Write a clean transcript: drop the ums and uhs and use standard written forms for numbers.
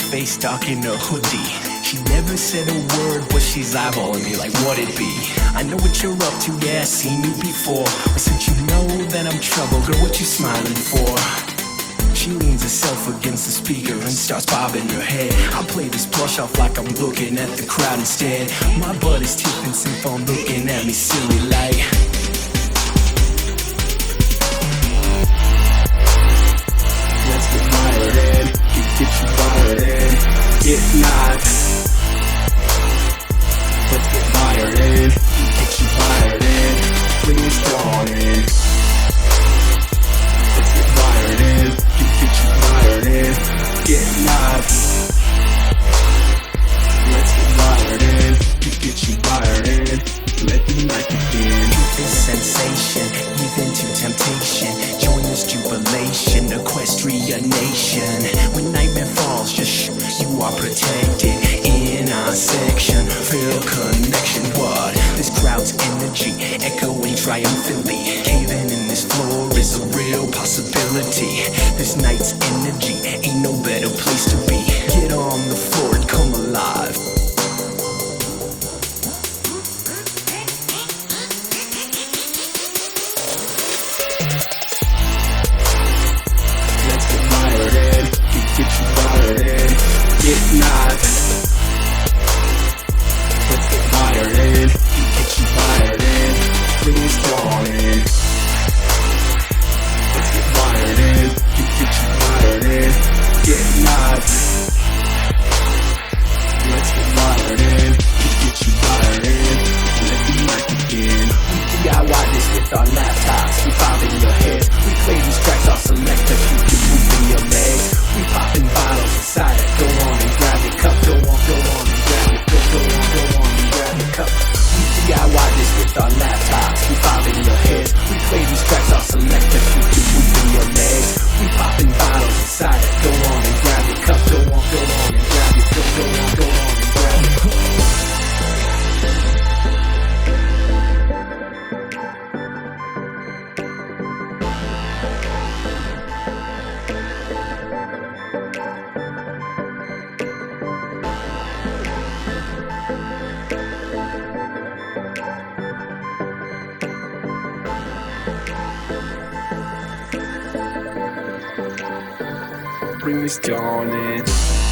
face dark in a hoodie. She never said a word, but she's eyeballing me like what it be. I know what you're up to, yeah, I've seen you before. But since you know that I'm trouble, girl, what you smiling for? She leans herself against the speaker and starts bobbing her head. I play this brush off like I'm looking at the crowd instead. My butt is tipping, phone looking at me silly like. Let's get wired in, get you wired in, get knocked. Let's get wired in, get you wired in, bring this dawn in. Let's get wired in, get you wired in, get knocked. Let's get wired in, get you wired in, let the night begin. This sensation, even to temptation, join this jubilation, equestria nation. When nightmare falls, just you are protected in our section. Feel connection, what? This crowd's energy, echoing triumphantly. Caving in this floor is a real possibility. This night's energy, ain't no better place to be. Get on the floor and come alive. Let's get wired in, get you wired in, get knocked. Let's get wired in, get you wired in, bring this dawn in. Let's get wired in, get you wired in, get knocked. Let's get wired in, get you wired in, let the night begin. We DIY this with our laptops, we bob in your head. We play these tracks off selector, you can move in your legs. We popping bottles inside it, go on and grab your cup. Go on and grab it, go on and grab your cup. We DIY this with our laptops, we bob in your heads. We play these tracks off selector, you can move in your legs. We popping bottles inside it, go on and grab your cup. Go on and grab it, go on and grab it. Bring this dawn in.